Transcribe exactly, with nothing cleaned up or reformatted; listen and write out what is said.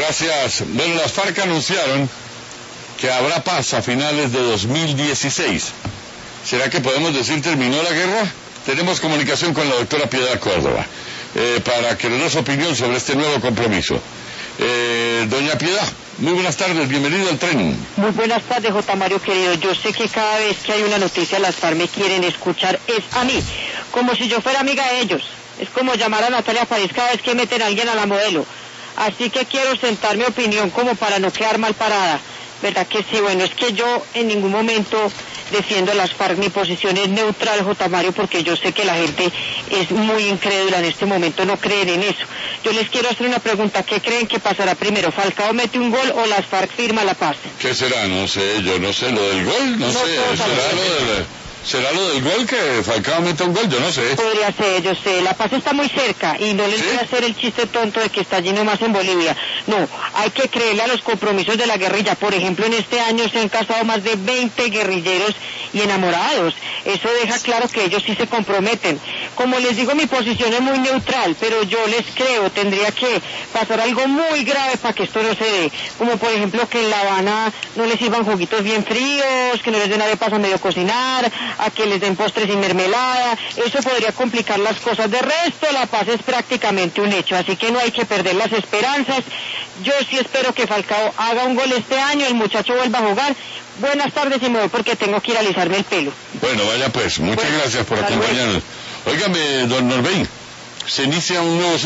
Gracias. Bueno, las FARC anunciaron que habrá paz a finales de dos mil dieciséis. ¿Será que podemos decir terminó la guerra? Tenemos comunicación con la doctora Piedad Córdoba eh, para que nos dé su opinión sobre este nuevo compromiso. Eh, doña Piedad, muy buenas tardes, bienvenido al tren. Muy buenas tardes, J. Mario querido. Yo sé que cada vez que hay una noticia las FARC me quieren escuchar es a mí, como si yo fuera amiga de ellos. Es como llamar a Natalia París cada vez que meten a alguien a la modelo. Así que quiero sentar mi opinión como para no quedar mal parada. ¿Verdad que sí? Bueno, es que yo en ningún momento defiendo a las FARC, mi posición es neutral, J. Mario, porque yo sé que la gente es muy incrédula en este momento, no creen en eso. Yo les quiero hacer una pregunta, ¿qué creen que pasará primero? ¿Falcao mete un gol o las FARC firma la paz? ¿Qué será? No sé, yo no sé, lo del gol, no, no sé, será lo del... ¿Será lo del gol, que Falcao meta un gol? Yo no sé. Podría ser, yo sé. La paz está muy cerca y no les ¿Sí? voy a hacer el chiste tonto de que está allí nomás en Bolivia. No, hay que creerle a los compromisos de la guerrilla. Por ejemplo, en este año se han casado más de veinte guerrilleros y enamorados. Eso deja claro que ellos sí se comprometen. Como les digo, mi posición es muy neutral, pero yo les creo, tendría que pasar algo muy grave para que esto no se dé. Como por ejemplo que en La Habana no les sirvan juguitos bien fríos, que no les den arepas a medio cocinar, a que les den postres sin mermelada. Eso podría complicar las cosas. De resto, la paz es prácticamente un hecho, así que no hay que perder las esperanzas. Yo sí espero que Falcao haga un gol este año, el muchacho vuelva a jugar. Buenas tardes y me voy porque tengo que ir a alisarme el pelo. Bueno, vaya pues, muchas bueno, gracias por acompañarnos. Óigame, don Norbey, se inicia un nuevo